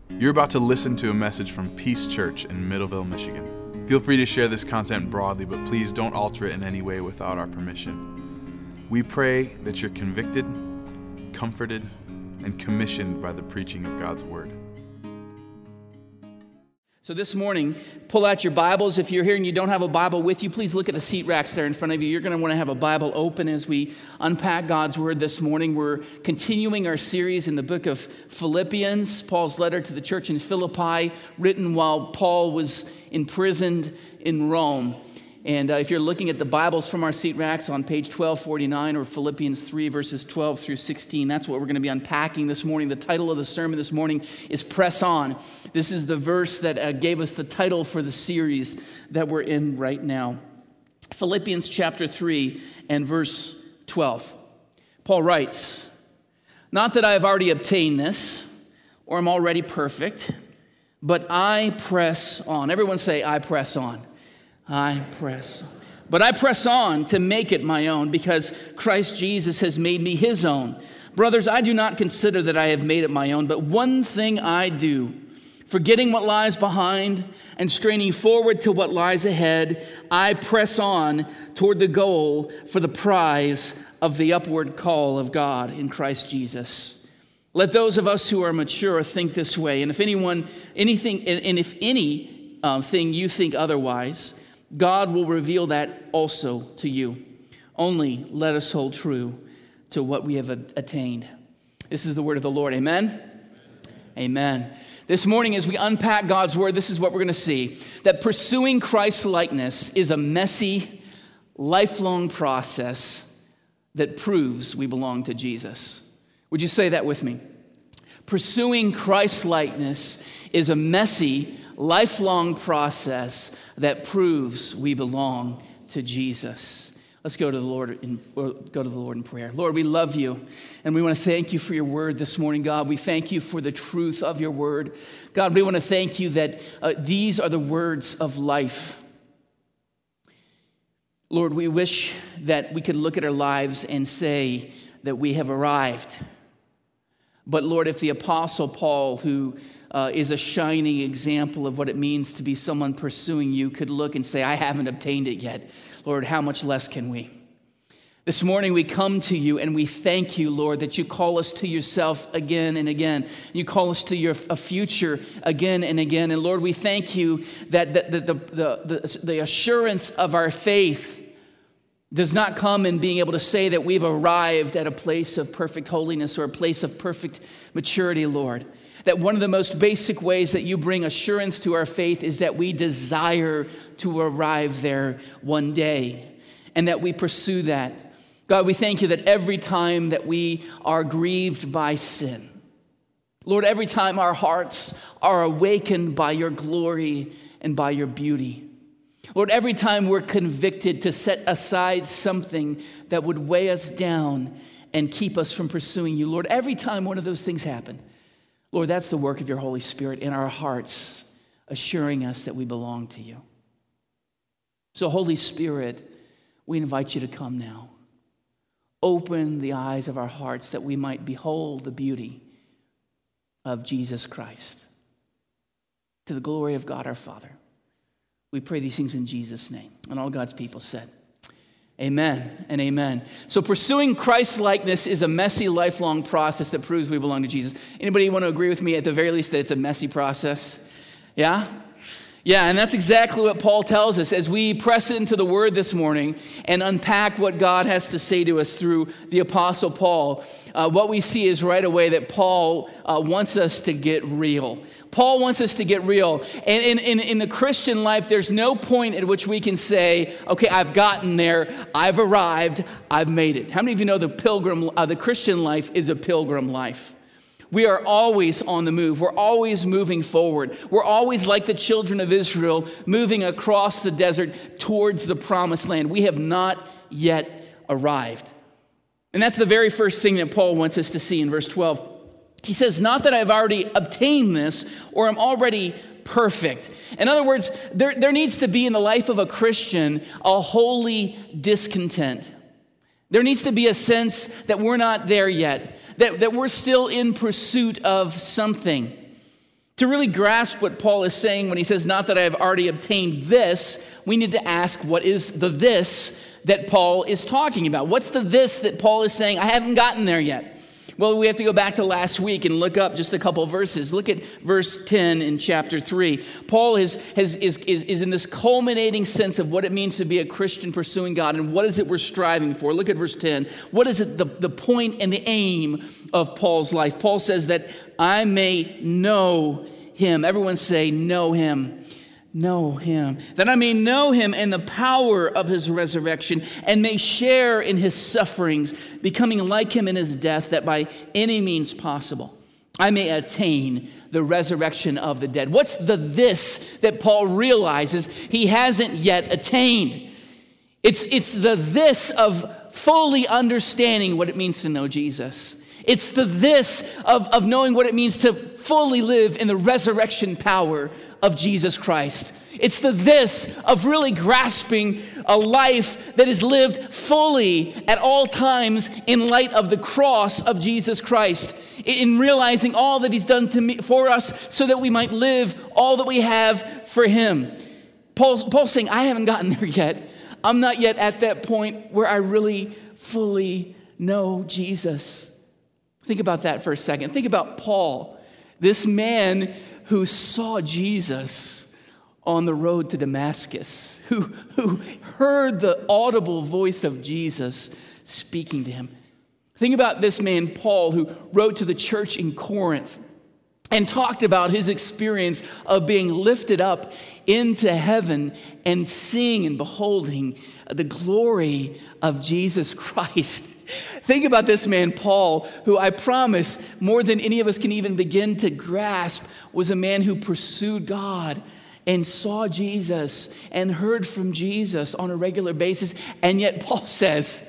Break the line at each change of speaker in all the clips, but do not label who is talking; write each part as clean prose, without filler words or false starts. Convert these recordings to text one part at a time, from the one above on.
You're about to listen to a message from Peace Church in Middleville, Michigan. Feel free to share this content broadly, but please don't alter it in any way without our permission. We pray that you're convicted, comforted, and commissioned by the preaching of God's Word.
So this morning, pull out your Bibles. If you're here and you don't have a Bible with you, please look at the seat racks there in front of you. You're going to want to have a Bible open as we unpack God's Word this morning. We're continuing our series in the book of Philippians, Paul's letter to the church in Philippi, written while Paul was imprisoned in Rome. And if you're looking at the Bibles from our seat racks on page 1249 or Philippians 3, verses 12 through 16, that's what we're going to be unpacking this morning. The title of the sermon this morning is Press On. This is the verse that gave us the title for the series that we're in right now. Philippians chapter 3 and verse 12. Paul writes, "Not that I have already obtained this, or am already perfect, but I press on." Everyone say, "I press on." I press. But I press on to make it my own, because Christ Jesus has made me his own. Brothers, I do not consider that I have made it my own, but one thing I do, forgetting what lies behind and straining forward to what lies ahead, I press on toward the goal for the prize of the upward call of God in Christ Jesus. Let those of us who are mature think this way, and if anything you think otherwise, God will reveal that also to you. Only let us hold true to what we have attained. This is the word of the Lord. Amen? Amen. This morning, as we unpack God's word, this is what we're going to see. That pursuing Christ's likeness is a messy, lifelong process that proves we belong to Jesus. Would you say that with me? Pursuing Christ's likeness is a messy, lifelong process that proves we belong to Jesus. Let's go to the Lord in prayer. Lord, we love you, and we want to thank you for your word this morning, God. We thank you for the truth of your word. God, we want to thank you that these are the words of life. Lord, we wish that we could look at our lives and say that we have arrived. But Lord, if the Apostle Paul, who is a shining example of what it means to be someone pursuing you, could look and say, I haven't obtained it yet. Lord, how much less can we? This morning we come to you and we thank you, Lord, that you call us to yourself again and again. You call us to a future again and again. And Lord, we thank you that the assurance of our faith does not come in being able to say that we've arrived at a place of perfect holiness or a place of perfect maturity, Lord. That one of the most basic ways that you bring assurance to our faith is that we desire to arrive there one day, and that we pursue that. God, we thank you that every time that we are grieved by sin, Lord, every time our hearts are awakened by your glory and by your beauty, Lord, every time we're convicted to set aside something that would weigh us down and keep us from pursuing you, Lord, every time one of those things happen, Lord, that's the work of your Holy Spirit in our hearts, assuring us that we belong to you. So, Holy Spirit, we invite you to come now. Open the eyes of our hearts that we might behold the beauty of Jesus Christ. To the glory of God our Father. We pray these things in Jesus' name. And all God's people said, amen and amen. So pursuing Christ's likeness is a messy, lifelong process that proves we belong to Jesus. Anybody want to agree with me at the very least that it's a messy process? Yeah? Yeah, and that's exactly what Paul tells us as we press into the Word this morning and unpack what God has to say to us through the Apostle Paul. What we see is right away that Paul wants us to get real. Paul wants us to get real. And in the Christian life, there's no point at which we can say, okay, I've gotten there, I've arrived, I've made it. How many of you know the Christian life is a pilgrim life? We are always on the move. We're always moving forward. We're always like the children of Israel, moving across the desert towards the promised land. We have not yet arrived. And that's the very first thing that Paul wants us to see in verse 12. He says, not that I've already obtained this or am already perfect. In other words, there needs to be in the life of a Christian a holy discontent. There needs to be a sense that we're not there yet, that we're still in pursuit of something. To really grasp what Paul is saying when he says, not that I have already obtained this, we need to ask, what is the this that Paul is talking about? What's the this that Paul is saying, I haven't gotten there yet? Well, we have to go back to last week and look up just a couple verses. Look at verse 10 in chapter 3. Paul is in this culminating sense of what it means to be a Christian pursuing God, and what is it we're striving for. Look at verse 10. What is it, the point and the aim of Paul's life? Paul says that I may know him. Everyone say, know him. Know him. That I may know him and the power of his resurrection, and may share in his sufferings, becoming like him in his death, that by any means possible I may attain the resurrection of the dead. What's the this that Paul realizes he hasn't yet attained? It's the this of fully understanding what it means to know Jesus. It's the this of knowing what it means to fully live in the resurrection power of Jesus Christ. It's the this of really grasping a life that is lived fully at all times in light of the cross of Jesus Christ, in realizing all that he's done for us so that we might live all that we have for him. Paul's saying, I haven't gotten there yet. I'm not yet at that point where I really fully know Jesus. Think about that for a second. Think about Paul, this man who saw Jesus on the road to Damascus, who heard the audible voice of Jesus speaking to him. Think about this man, Paul, who wrote to the church in Corinth and talked about his experience of being lifted up into heaven and seeing and beholding the glory of Jesus Christ. Think about this man, Paul, who I promise more than any of us can even begin to grasp was a man who pursued God and saw Jesus and heard from Jesus on a regular basis. And yet Paul says,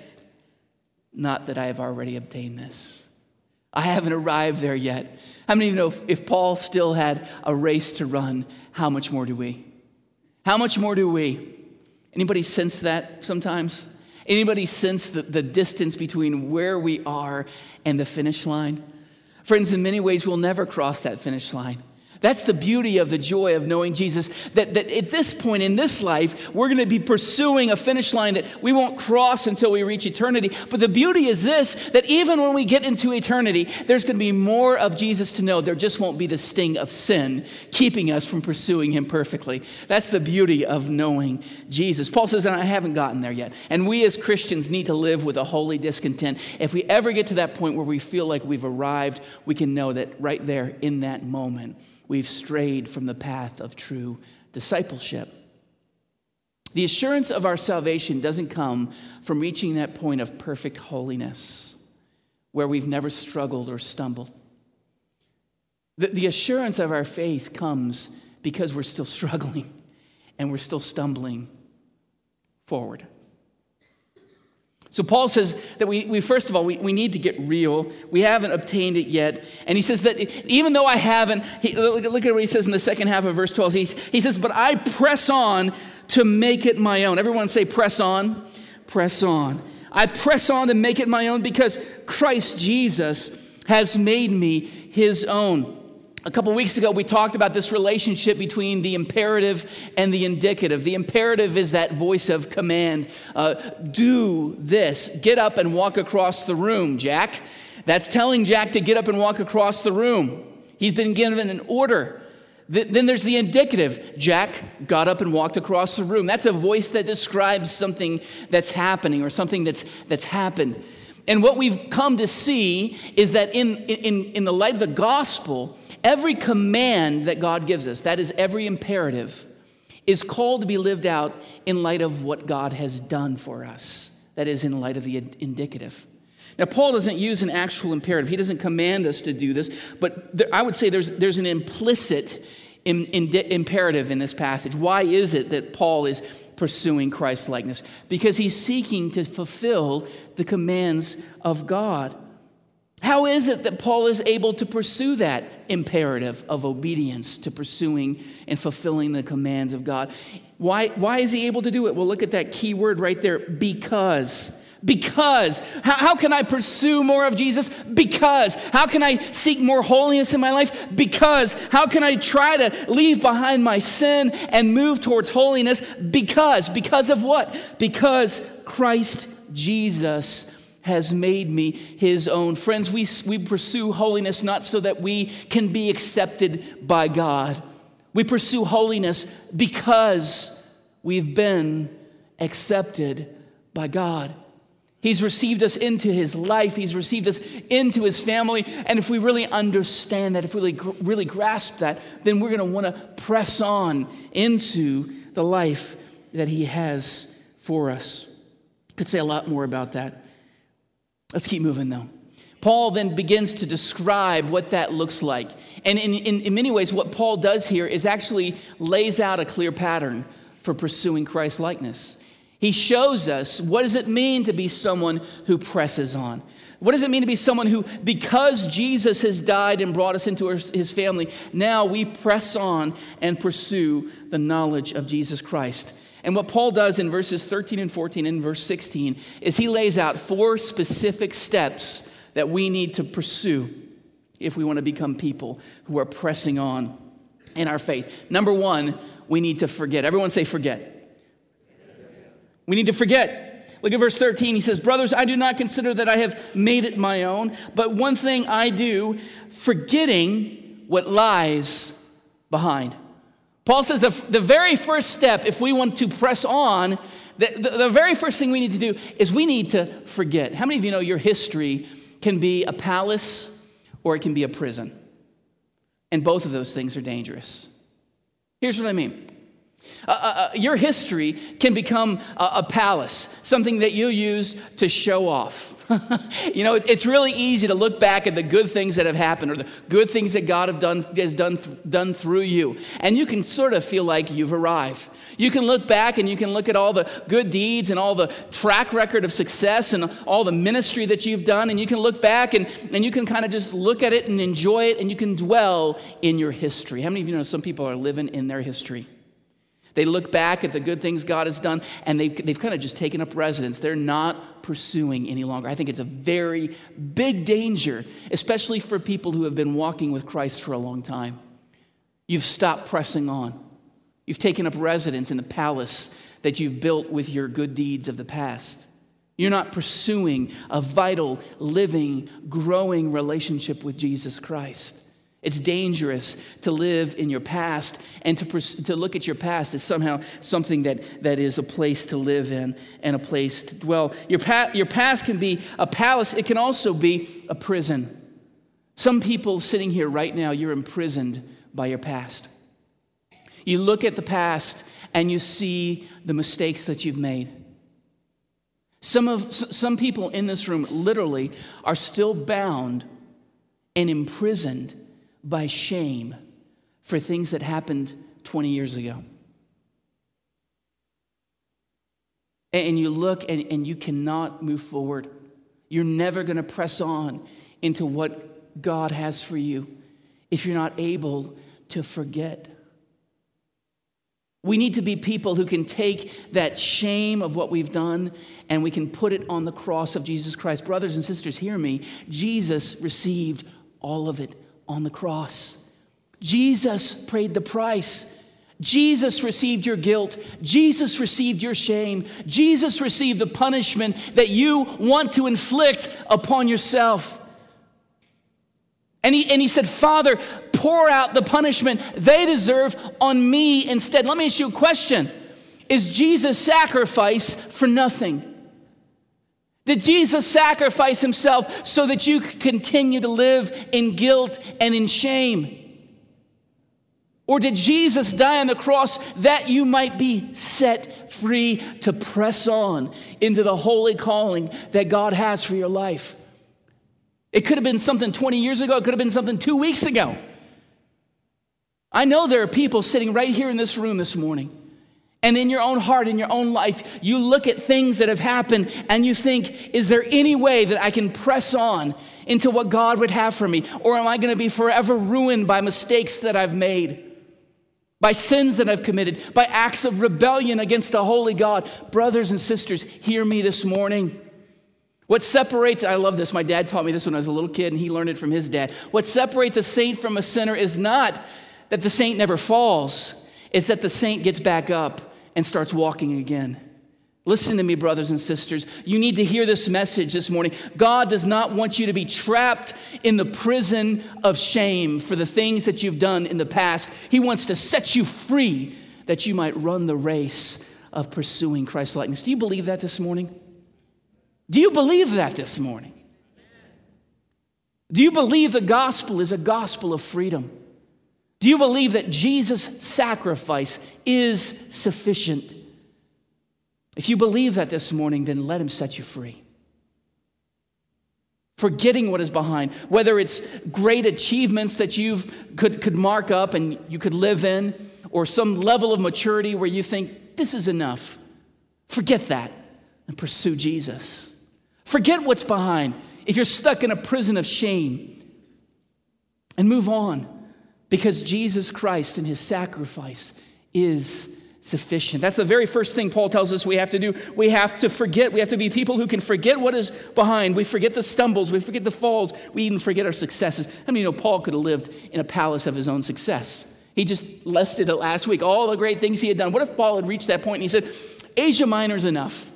not that I have already obtained this. I haven't arrived there yet. How many of you know if Paul still had a race to run, how much more do we? How much more do we? Anybody sense that sometimes? Anybody sense the distance between where we are and the finish line? Friends, in many ways, we'll never cross that finish line. That's the beauty of the joy of knowing Jesus, that at this point in this life, we're going to be pursuing a finish line that we won't cross until we reach eternity. But the beauty is this, that even when we get into eternity, there's going to be more of Jesus to know. There just won't be the sting of sin keeping us from pursuing him perfectly. That's the beauty of knowing Jesus. Paul says, and I haven't gotten there yet. And we as Christians need to live with a holy discontent. If we ever get to that point where we feel like we've arrived, we can know that right there in that moment, we've strayed from the path of true discipleship. The assurance of our salvation doesn't come from reaching that point of perfect holiness where we've never struggled or stumbled. The assurance of our faith comes because we're still struggling and we're still stumbling forward. So Paul says that we first of all, we need to get real. We haven't obtained it yet. And he says that even though I haven't, look at what he says in the second half of verse 12. He says, but I press on to make it my own. Everyone say press on. Press on. I press on to make it my own because Christ Jesus has made me his own. A couple weeks ago, we talked about this relationship between the imperative and the indicative. The imperative is that voice of command. Do this. Get up and walk across the room, Jack. That's telling Jack to get up and walk across the room. He's been given an order. Then there's the indicative. Jack got up and walked across the room. That's a voice that describes something that's happening or something that's happened. And what we've come to see is that in the light of the gospel, every command that God gives us, that is every imperative, is called to be lived out in light of what God has done for us. That is in light of the indicative. Now, Paul doesn't use an actual imperative. He doesn't command us to do this, but I would say there's an implicit imperative in this passage. Why is it that Paul is pursuing Christ-likeness? Because he's seeking to fulfill the commands of God. How is it that Paul is able to pursue that imperative of obedience to pursuing and fulfilling the commands of God? Why is he able to do it? Well, look at that key word right there, because. Because. How can I pursue more of Jesus? Because. How can I seek more holiness in my life? Because. How can I try to leave behind my sin and move towards holiness? Because. Because of what? Because Christ Jesus has made me his own. Friends, we pursue holiness not so that we can be accepted by God. We pursue holiness because we've been accepted by God. He's received us into his life. He's received us into his family. And if we really understand that, if we really grasp that, then we're going to want to press on into the life that he has for us. Could say a lot more about that. Let's keep moving though. Paul then begins to describe what that looks like. And in many ways, what Paul does here is actually lays out a clear pattern for pursuing Christ likeness. He shows us what does it mean to be someone who presses on. What does it mean to be someone who, because Jesus has died and brought us into his family, now we press on and pursue the knowledge of Jesus Christ. And what Paul does in verses 13 and 14 and verse 16 is he lays out 4 specific steps that we need to pursue if we want to become people who are pressing on in our faith. Number 1, we need to forget. Everyone say forget. We need to forget. Look at verse 13. He says, brothers, I do not consider that I have made it my own, but one thing I do, forgetting what lies behind. Paul says the very first step, if we want to press on, the very first thing we need to do is we need to forget. How many of you know your history can be a palace or it can be a prison? And both of those things are dangerous. Here's what I mean. Your history can become a palace, something that you use to show off. You know, it's really easy to look back at the good things that have happened or the good things that God has done through you. And you can sort of feel like you've arrived. You can look back and you can look at all the good deeds and all the track record of success and all the ministry that you've done. And you can look back and you can kind of just look at it and enjoy it, and you can dwell in your history. How many of you know some people are living in their history? They look back at the good things God has done, and they've kind of just taken up residence. They're not pursuing any longer. I think it's a very big danger, especially for people who have been walking with Christ for a long time. You've stopped pressing on. You've taken up residence in the palace that you've built with your good deeds of the past. You're not pursuing a vital, living, growing relationship with Jesus Christ. It's dangerous to live in your past and to look at your past as somehow something that is a place to live in and a place to dwell. Your past can be a palace. It can also be a prison. Some people sitting here right now, you're imprisoned by your past. You look at the past and you see the mistakes that you've made. Some people in this room literally are still bound and imprisoned by shame for things that happened 20 years ago. And you look and you cannot move forward. You're never going to press on into what God has for you if you're not able to forget. We need to be people who can take that shame of what we've done and we can put it on the cross of Jesus Christ. Brothers and sisters, hear me. Jesus received all of it on the cross. Jesus paid the price. Jesus received your guilt. Jesus received your shame. Jesus received the punishment that you want to inflict upon yourself. And he said, Father, pour out the punishment they deserve on me instead. Let me ask you a question. Is Jesus' sacrifice for nothing? Did Jesus sacrifice himself so that you could continue to live in guilt and in shame? Or did Jesus die on the cross that you might be set free to press on into the holy calling that God has for your life? It could have been something 20 years ago. It could have been something 2 weeks ago. I know there are people sitting right here in this room this morning. And in your own heart, in your own life, you look at things that have happened and you think, is there any way that I can press on into what God would have for me? Or am I going to be forever ruined by mistakes that I've made? By sins that I've committed? By acts of rebellion against a holy God? Brothers and sisters, hear me this morning. What separates, I love this, my dad taught me this when I was a little kid, and he learned it from his dad. What separates a saint from a sinner is not that the saint never falls, it's that the saint gets back up and starts walking again. Listen to me, brothers and sisters. You need to hear this message this morning. God does not want you to be trapped in the prison of shame for the things that you've done in the past. He wants to set you free that you might run the race of pursuing Christ-likeness. Do you believe that this morning? Do you believe that this morning? Do you believe the gospel is a gospel of freedom? Do you believe that Jesus' sacrifice is sufficient? If you believe that this morning, then let him set you free. Forgetting what is behind, whether it's great achievements that you could mark up and you could live in, or some level of maturity where you think, this is enough. Forget that and pursue Jesus. Forget what's behind. If you're stuck in a prison of shame, and move on, because Jesus Christ and his sacrifice is sufficient. That's the very first thing Paul tells us we have to do. We have to forget. We have to be people who can forget what is behind. We forget the stumbles. We forget the falls. We even forget our successes. How many know Paul could have lived in a palace of his own success? He just listed it last week, all the great things he had done. What if Paul had reached that point and he said, Asia Minor's enough?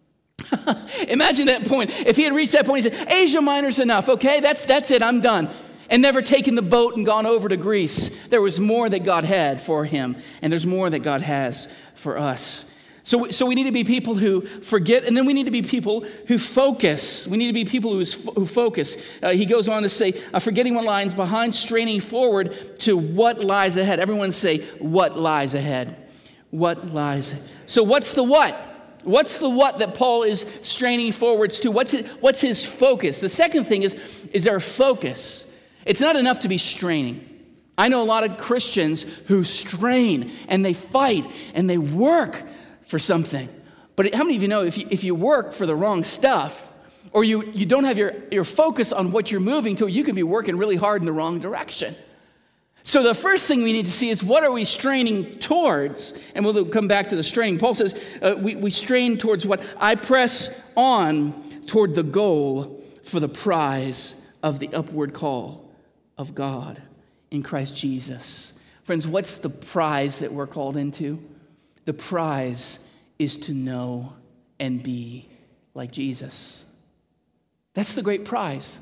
Imagine that point. If he had reached that point, he said, Asia Minor's enough, okay? That's it, I'm done. And never taken the boat and gone over to Greece. There was more that God had for him, and there's more that God has for us. So we need to be people who forget, and then we need to be people who focus. We need to be people who focus. He goes on to say, forgetting what lies behind, straining forward to what lies ahead. Everyone say, what lies ahead? What lies ahead? So what's the what? What's the what that Paul is straining forwards to? What's his focus? The second thing is our focus. It's not enough to be straining. I know a lot of Christians who strain and they fight and they work for something. But how many of you know if you work for the wrong stuff, or you don't have your focus on what you're moving to, you can be working really hard in the wrong direction. So the first thing we need to see is, what are we straining towards? And we'll come back to the straining. Paul says we strain towards what? I press on toward the goal for the prize of the upward call of God in Christ Jesus. Friends, what's the prize that we're called into? The prize is to know and be like Jesus. That's the great prize.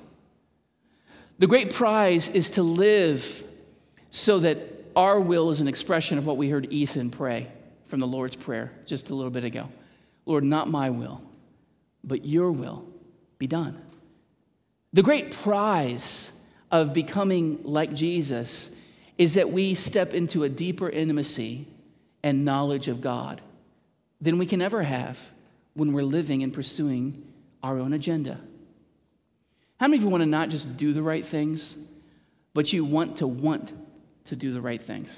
The great prize is to live so that our will is an expression of what we heard Ethan pray from the Lord's Prayer just a little bit ago. Lord, not my will, but your will be done. The great prize of becoming like Jesus is that we step into a deeper intimacy and knowledge of God than we can ever have when we're living and pursuing our own agenda. How many of you want to not just do the right things, but you want to do the right things?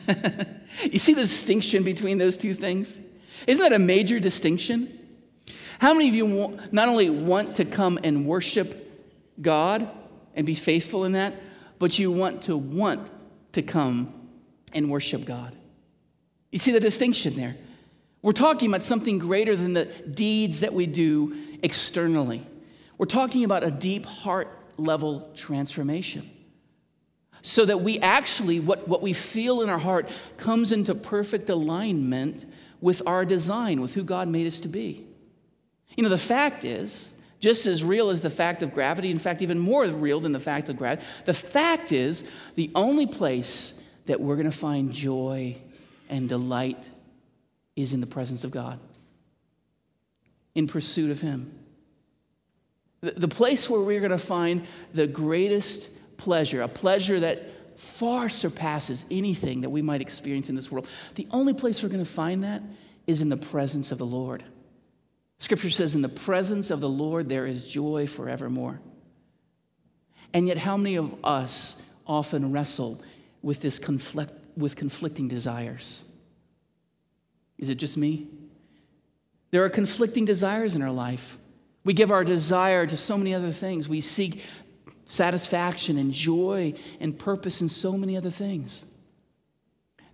You see the distinction between those two things? Isn't that a major distinction? How many of you not only want to come and worship God and be faithful in that, but you want to come and worship God? You see the distinction there? We're talking about something greater than the deeds that we do externally. We're talking about a deep heart level transformation. So that we actually, what we feel in our heart comes into perfect alignment with our design, with who God made us to be. You know, the fact is, just as real as the fact of gravity, in fact, even more real than the fact of gravity, the fact is the only place that we're going to find joy and delight is in the presence of God, in pursuit of him. The place where we're going to find the greatest pleasure, a pleasure that far surpasses anything that we might experience in this world. The only place we're going to find that is in the presence of the Lord. Scripture says, in the presence of the Lord, there is joy forevermore. And yet, how many of us often wrestle with this conflicting desires? Is it just me? There are conflicting desires in our life. We give our desire to so many other things. We seek satisfaction and joy and purpose in so many other things.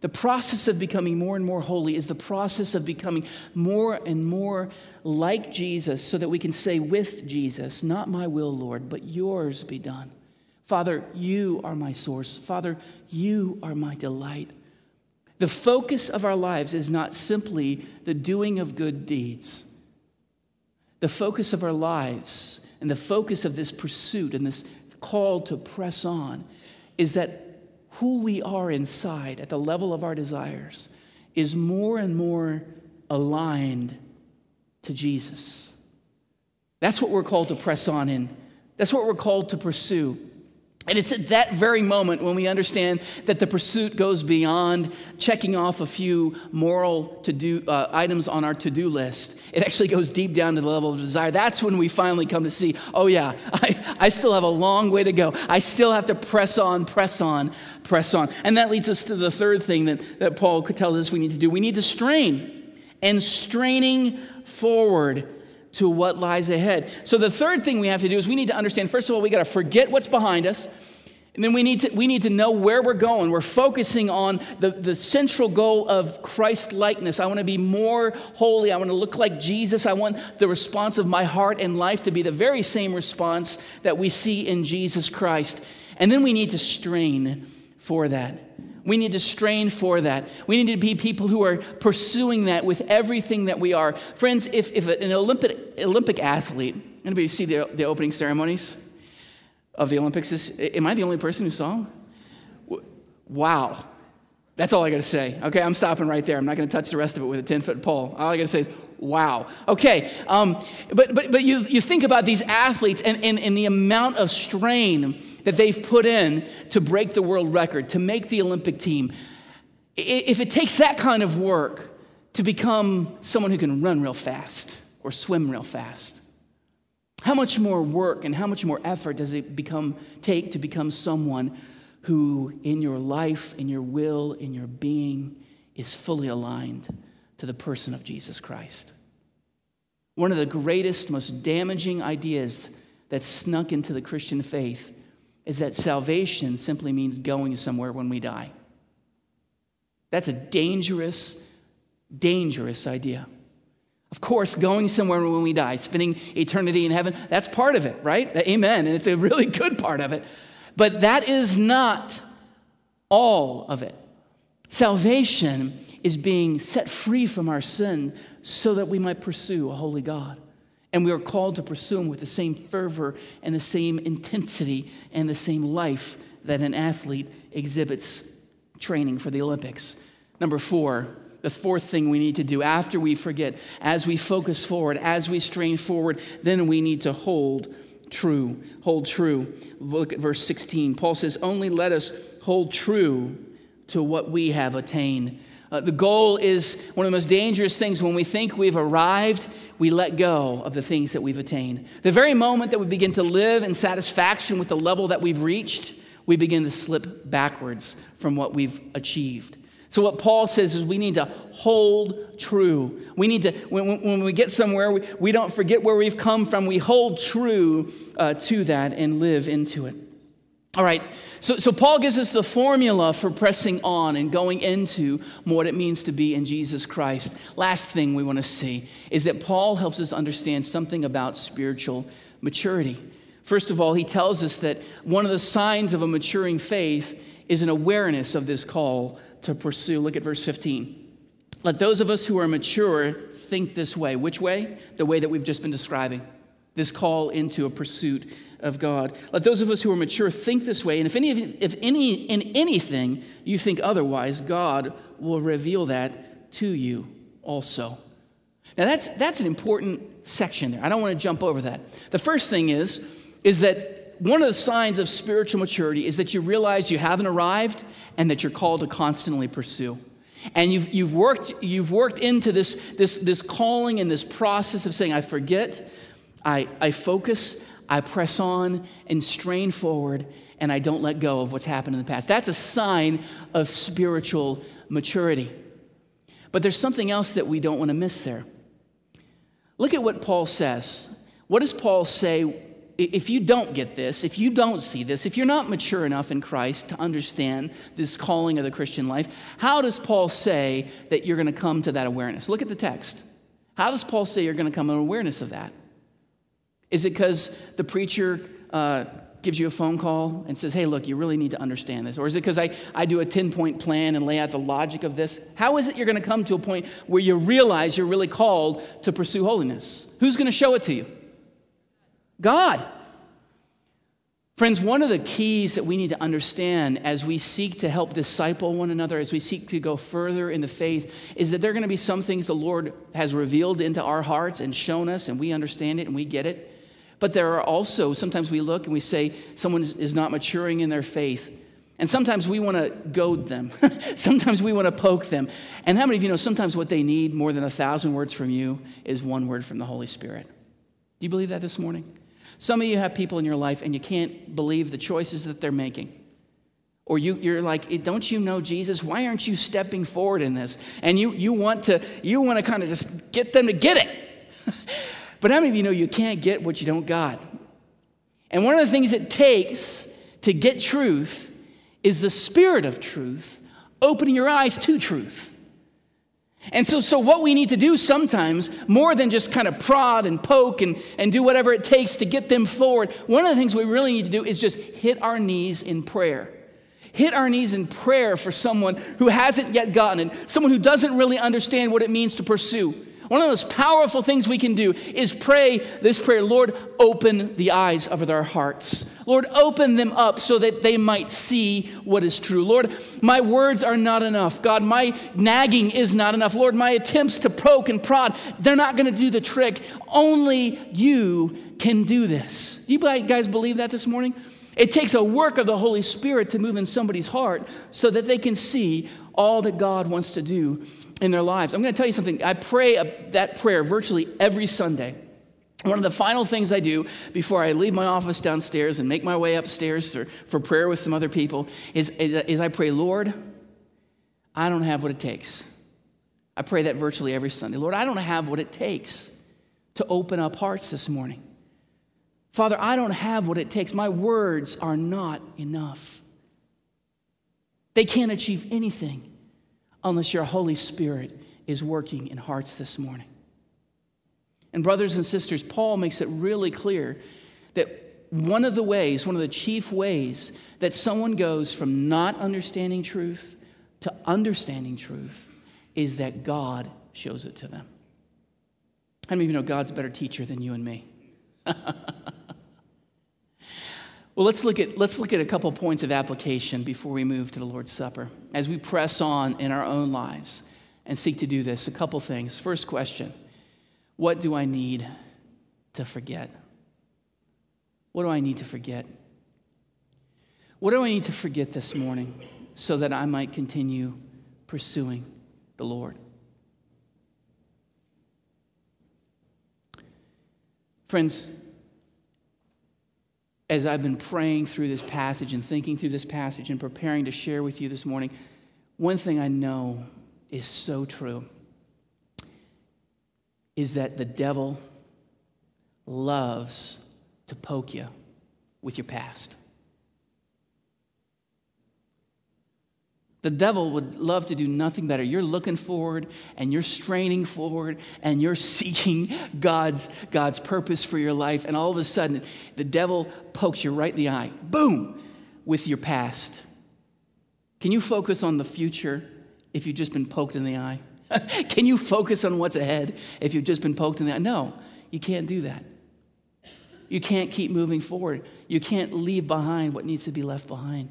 The process of becoming more and more holy is the process of becoming more and more like Jesus so that we can say with Jesus, not my will, Lord, but yours be done. Father, you are my source. Father, you are my delight. The focus of our lives is not simply the doing of good deeds. The focus of our lives and the focus of this pursuit and this call to press on is that who we are inside at the level of our desires is more and more aligned to Jesus. That's what we're called to press on in. That's what we're called to pursue. And it's at that very moment when we understand that the pursuit goes beyond checking off a few moral items on our to-do list. It actually goes deep down to the level of desire. That's when we finally come to see, oh yeah, I still have a long way to go. I still have to press on, press on, press on. And that leads us to the third thing that Paul could tell us we need to do. We need to strain, and straining forward to what lies ahead. So the third thing we have to do is we need to understand, first of all, we got to forget what's behind us. And then we need to know where we're going. We're focusing on the central goal of Christ-likeness. I want to be more holy. I want to look like Jesus. I want the response of my heart and life to be the very same response that we see in Jesus Christ. And then we need to strain for that. We need to strain for that. We need to be people who are pursuing that with everything that we are. Friends, if an Olympic athlete, anybody see the opening ceremonies of the Olympics? Am I the only person who saw? Wow. That's all I got to say. Okay, I'm stopping right there. I'm not going to touch the rest of it with a 10-foot pole. All I got to say is, wow. Okay, but you think about these athletes and the amount of strain that they've put in to break the world record, to make the Olympic team. If it takes that kind of work to become someone who can run real fast or swim real fast, how much more work and how much more effort does it take to become someone who in your life, in your will, in your being is fully aligned to the person of Jesus Christ? One of the greatest, most damaging ideas that snuck into the Christian faith is that salvation simply means going somewhere when we die. That's a dangerous, dangerous idea. Of course, going somewhere when we die, spending eternity in heaven, that's part of it, right? Amen. And it's a really good part of it. But that is not all of it. Salvation is being set free from our sin so that we might pursue a holy God. And we are called to pursue him with the same fervor and the same intensity and the same life that an athlete exhibits training for the Olympics. Number 4, the fourth thing we need to do after we forget, as we focus forward, as we strain forward, then we need to hold true. Hold true. Look at verse 16. Paul says, only let us hold true to what we have attained. The goal is one of the most dangerous things. When we think we've arrived, we let go of the things that we've attained. The very moment that we begin to live in satisfaction with the level that we've reached, we begin to slip backwards from what we've achieved. So what Paul says is we need to hold true. We need to, when we get somewhere, we don't forget where we've come from. We hold true to that and live into it. All right, so Paul gives us the formula for pressing on and going into what it means to be in Jesus Christ. Last thing we want to see is that Paul helps us understand something about spiritual maturity. First of all, he tells us that one of the signs of a maturing faith is an awareness of this call to pursue. Look at verse 15. Let those of us who are mature think this way. Which way? The way that we've just been describing. This call into a pursuit of God. Let those of us who are mature think this way. And if in anything you think otherwise, God will reveal that to you also. Now that's an important section there. I don't want to jump over that. The first thing is that one of the signs of spiritual maturity is that you realize you haven't arrived and that you're called to constantly pursue. And you've worked into this calling and this process of saying, I forget, I focus, I press on and strain forward, and I don't let go of what's happened in the past. That's a sign of spiritual maturity. But there's something else that we don't want to miss there. Look at what Paul says. What does Paul say if you don't get this, if you don't see this, if you're not mature enough in Christ to understand this calling of the Christian life, how does Paul say that you're going to come to that awareness? Look at the text. How does Paul say you're going to come to an awareness of that? Is it because the preacher gives you a phone call and says, hey, look, you really need to understand this? Or is it because I do a 10-point plan and lay out the logic of this? How is it you're going to come to a point where you realize you're really called to pursue holiness? Who's going to show it to you? God. Friends, one of the keys that we need to understand as we seek to help disciple one another, as we seek to go further in the faith, is that there are going to be some things the Lord has revealed into our hearts and shown us, and we understand it and we get it. But there are also, sometimes we look and we say someone is not maturing in their faith. And sometimes we want to goad them. Sometimes we want to poke them. And how many of you know sometimes what they need more than 1,000 words from you is one word from the Holy Spirit? Do you believe that this morning? Some of you have people in your life and you can't believe the choices that they're making. Or you're like, don't you know Jesus? Why aren't you stepping forward in this? And you want to kind of just get them to get it. But how many of you know you can't get what you don't got? And one of the things it takes to get truth is the Spirit of truth opening your eyes to truth. And so what we need to do sometimes, more than just kind of prod and poke and do whatever it takes to get them forward, one of the things we really need to do is just hit our knees in prayer. Hit our knees in prayer for someone who hasn't yet gotten it, someone who doesn't really understand what it means to pursue. One of those powerful things we can do is pray this prayer, Lord, open the eyes of their hearts. Lord, open them up so that they might see what is true. Lord, my words are not enough. God, my nagging is not enough. Lord, my attempts to poke and prod, they're not going to do the trick. Only you can do this. Do you guys believe that this morning? It takes a work of the Holy Spirit to move in somebody's heart so that they can see all that God wants to do in their lives. I'm going to tell you something. I pray that prayer virtually every Sunday. One of the final things I do before I leave my office downstairs and make my way upstairs for prayer with some other people is I pray, Lord, I don't have what it takes. I pray that virtually every Sunday. Lord, I don't have what it takes to open up hearts this morning. Father, I don't have what it takes. My words are not enough. They can't achieve anything unless your Holy Spirit is working in hearts this morning. And brothers and sisters, Paul makes it really clear that one of the chief ways that someone goes from not understanding truth to understanding truth is that God shows it to them. How many of you know God's a better teacher than you and me? Well, let's look at a couple points of application before we move to the Lord's Supper. As we press on in our own lives and seek to do this, a couple things. First question, what do I need to forget? What do I need to forget? What do I need to forget this morning so that I might continue pursuing the Lord? Friends, as I've been praying through this passage and thinking through this passage and preparing to share with you this morning, one thing I know is so true is that the devil loves to poke you with your past. The devil would love to do nothing better. You're looking forward and you're straining forward and you're seeking God's purpose for your life. And all of a sudden, the devil pokes you right in the eye. Boom! With your past. Can you focus on the future if you've just been poked in the eye? Can you focus on what's ahead if you've just been poked in the eye? No, you can't do that. You can't keep moving forward. You can't leave behind what needs to be left behind.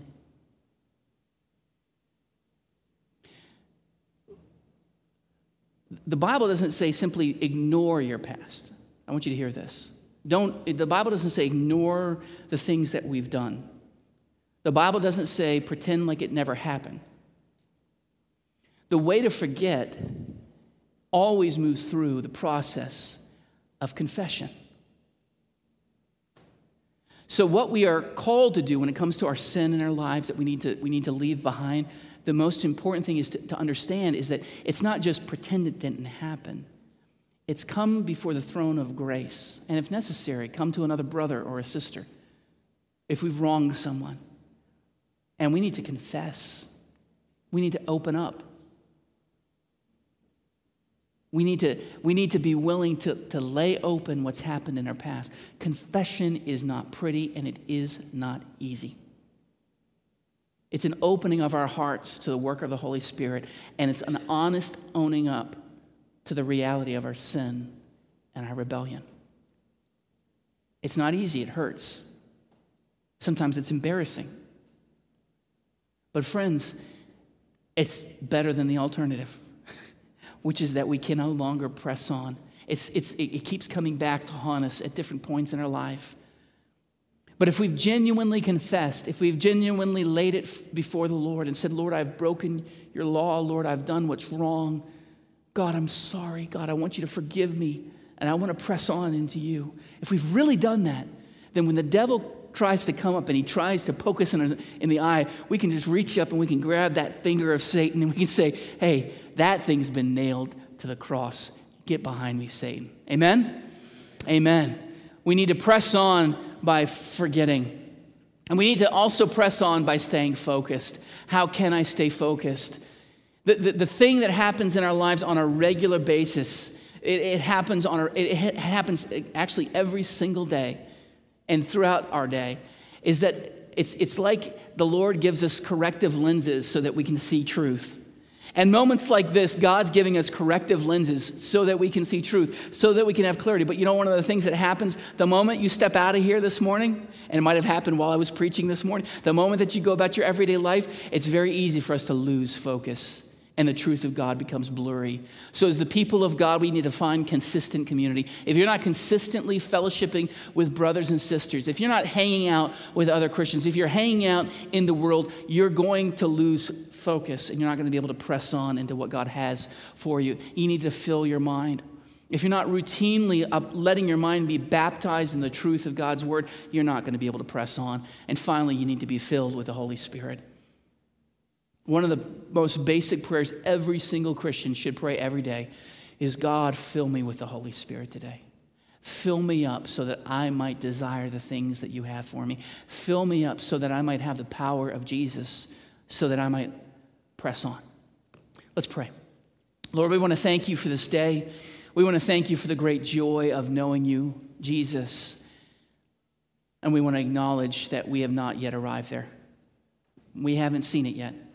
The Bible doesn't say simply ignore your past. I want you to hear this. The Bible doesn't say ignore the things that we've done. The Bible doesn't say pretend like it never happened. The way to forget always moves through the process of confession. So what we are called to do when it comes to our sin in our lives that we need to leave behind, the most important thing is to understand is that it's not just pretend it didn't happen. It's come before the throne of grace. And if necessary, come to another brother or a sister if we've wronged someone. And we need to confess. We need to open up. We need to be willing to lay open what's happened in our past. Confession is not pretty, and it is not easy. It's an opening of our hearts to the work of the Holy Spirit, and it's an honest owning up to the reality of our sin and our rebellion. It's not easy. It hurts. Sometimes it's embarrassing. But friends, it's better than the alternative, which is that we can no longer press on. It keeps coming back to haunt us at different points in our life. But if we've genuinely confessed, if we've genuinely laid it before the Lord and said, Lord, I've broken your law. Lord, I've done what's wrong. God, I'm sorry. God, I want you to forgive me, and I want to press on into you. If we've really done that, then when the devil tries to come up and he tries to poke us in the eye, we can just reach up and we can grab that finger of Satan and we can say, hey, that thing's been nailed to the cross. Get behind me, Satan. Amen? Amen. We need to press on by forgetting. And we need to also press on by staying focused. How can I stay focused? The thing that happens in our lives on a regular basis, it happens actually every single day and throughout our day, is that it's like the Lord gives us corrective lenses so that we can see truth. And moments like this, God's giving us corrective lenses so that we can see truth, so that we can have clarity. But you know, one of the things that happens the moment you step out of here this morning, and it might have happened while I was preaching this morning, the moment that you go about your everyday life, it's very easy for us to lose focus. And the truth of God becomes blurry. So as the people of God, we need to find consistent community. If you're not consistently fellowshipping with brothers and sisters, if you're not hanging out with other Christians, if you're hanging out in the world, you're going to lose focus and you're not going to be able to press on into what God has for you. You need to fill your mind. If you're not routinely letting your mind be baptized in the truth of God's word, you're not going to be able to press on. And finally, you need to be filled with the Holy Spirit. One of the most basic prayers every single Christian should pray every day is, God, fill me with the Holy Spirit today. Fill me up so that I might desire the things that you have for me. Fill me up so that I might have the power of Jesus, so that I might press on. Let's pray. Lord, we want to thank you for this day. We want to thank you for the great joy of knowing you, Jesus. And we want to acknowledge that we have not yet arrived there. We haven't seen it yet.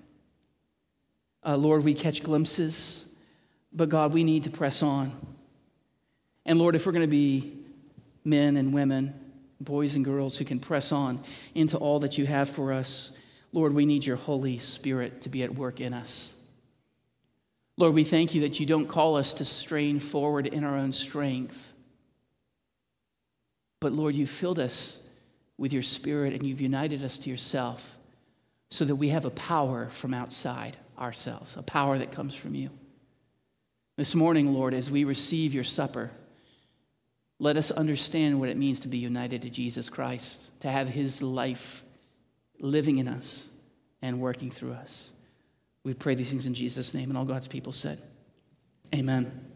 Lord, we catch glimpses, but God, we need to press on. And Lord, if we're going to be men and women, boys and girls who can press on into all that you have for us, Lord, we need your Holy Spirit to be at work in us. Lord, we thank you that you don't call us to strain forward in our own strength. But Lord, you've filled us with your Spirit and you've united us to yourself so that we have a power from outside ourselves, a power that comes from you. This morning, Lord, as we receive your supper, let us understand what it means to be united to Jesus Christ, to have his life living in us and working through us. We pray these things in Jesus' name, and all God's people said, amen.